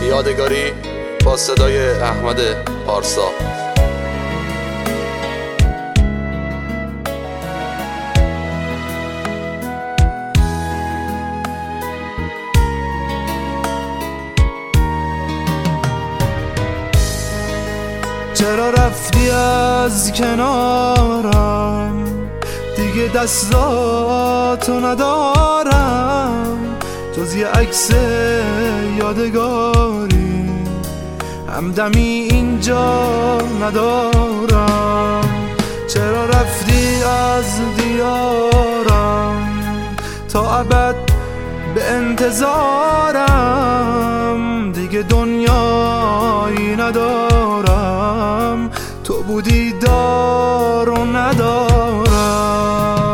یادگاری با صدای احمد پارسا. چرا رفتی از کنارم، دیگه دستاتو ندارم، جز یه عکس یادگاری همدمی اینجا ندارم. چرا رفتی از دیارم، تا ابد به انتظارم، دیگه دنیایی ندارم، تو بودی دار و ندارم.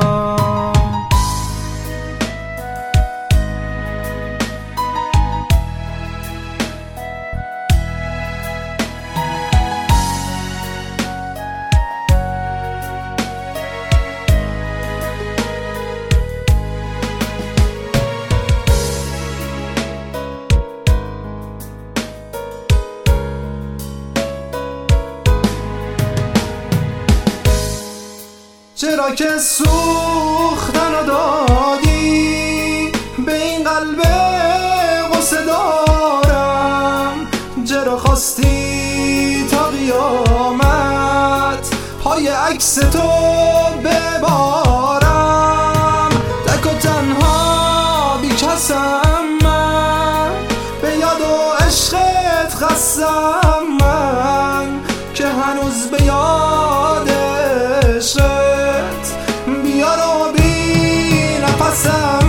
چرا که سوختن و دادی به این قلب غصه دارم، چرا خواستی تا قیامت پای عکس تو ببارم. تک و تنها بی کسم من، به یاد و عشقت خستم من، که هنوز به یاد عشقت بیار و بی نفسم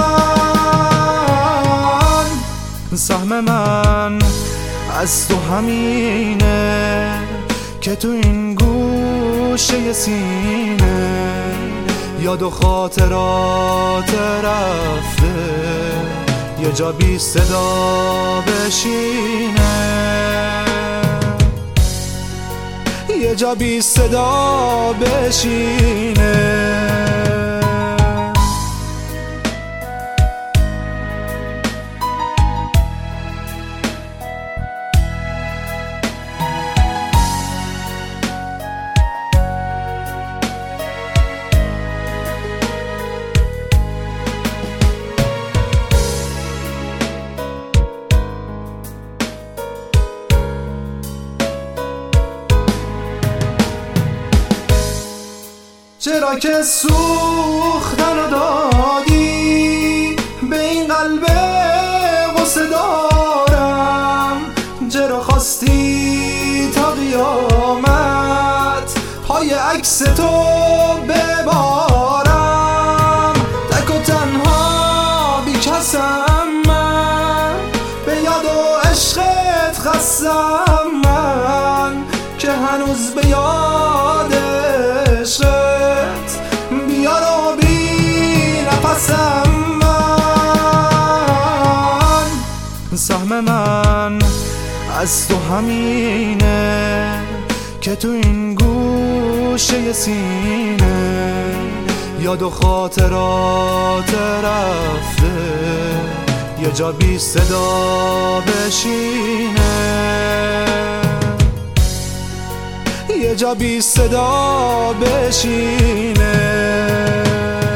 من. سهم من از تو همینه که تو این گوشه سینه یاد و خاطرات رفته یه جا بی صدا بشینه، یه جا بی صدا بشینه. چرا که سوختن و دادی به این قلب غصه دارم، چرا خواستی تا قیامت پای عکس تو ببارم. تک و تنها بی کسم من، به یاد و عشقت خستم من، که هنوز به یاد عشقت بیار و بی نفسم من. سهم من از تو همینه که تو این گوشه سینه یاد و خاطرات رفته یه جا بی صدا بشینه، یه جا بی صدا بشینه.